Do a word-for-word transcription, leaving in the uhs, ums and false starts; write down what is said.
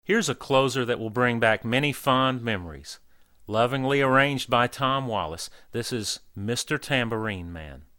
Here's a closer that will bring back many fond memories. Lovingly arranged by Tom Wallace, this is Mister Tambourine Man.